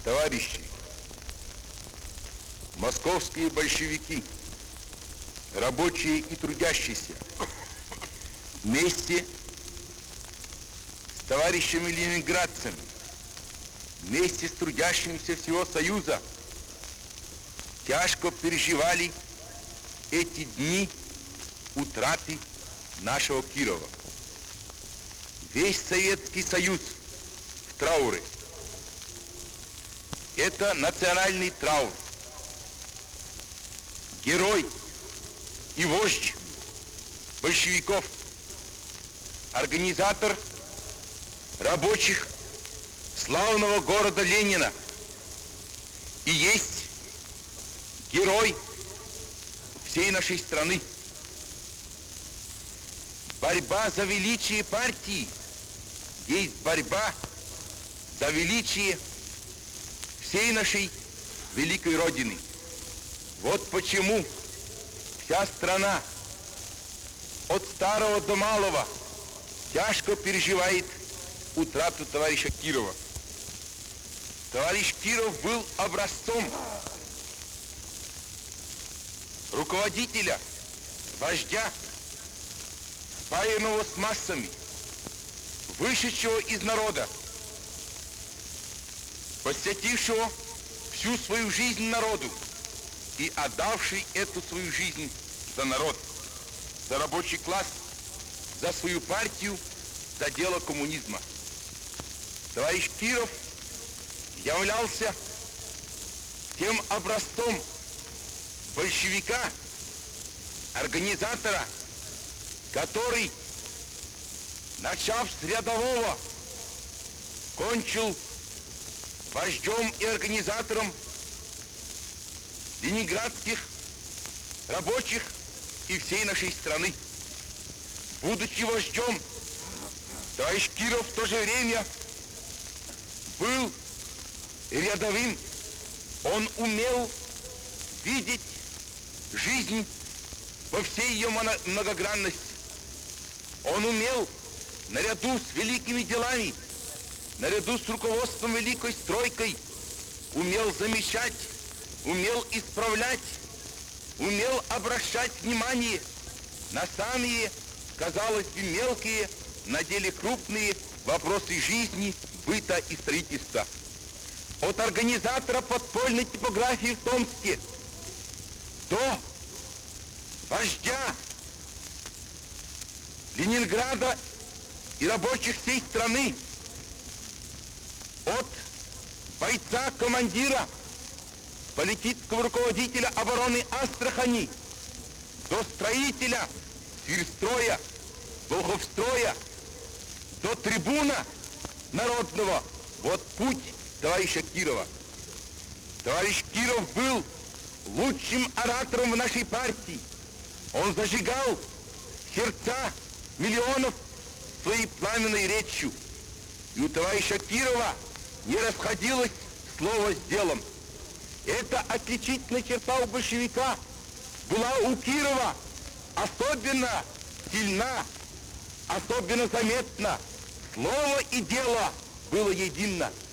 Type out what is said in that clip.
Товарищи, московские большевики, рабочие и трудящиеся, вместе с товарищами ленинградцами, вместе с трудящимися всего Союза тяжко переживали эти дни утраты нашего Кирова. Весь Советский Союз в трауре. Это национальный траур. Герой и вождь большевиков, организатор рабочих славного города Ленина и есть герой всей нашей страны. Борьба за величие партии есть борьба за величие всей нашей великой Родины. Вот почему вся страна, от старого до малого, тяжко переживает утрату товарища Кирова. Товарищ Киров был образцом руководителя, вождя, спаянного с массами, вышедшего из народа, посвятившего всю свою жизнь народу и отдавший эту свою жизнь за народ, за рабочий класс, за свою партию, за дело коммунизма. Товарищ Киров являлся тем образцом большевика, организатора, который, начав с рядового, кончил вождем и организатором ленинградских рабочих и всей нашей страны. Будучи вождем, товарищ Киров в то же время был рядовым. Он умел видеть жизнь во всей ее многогранности. Он умел, наряду с великими делами, наряду с руководством великой стройкой, умел замечать, умел исправлять, умел обращать внимание на самые, казалось бы, мелкие, на деле крупные вопросы жизни, быта и строительства. От организатора подпольной типографии в Томске до вождя Ленинграда и рабочих всей страны, от бойца-командира, политического руководителя обороны Астрахани до строителя Тверстроя, Волховстроя, до трибуна народного. Вот путь товарища Кирова. Товарищ Киров был лучшим оратором в нашей партии. Он зажигал сердца миллионов своей пламенной речью. И у товарища Кирова не расходилось слово с делом. Эта отличительная черта у большевика была у Кирова особенно сильна, особенно заметна. Слово и дело было едино.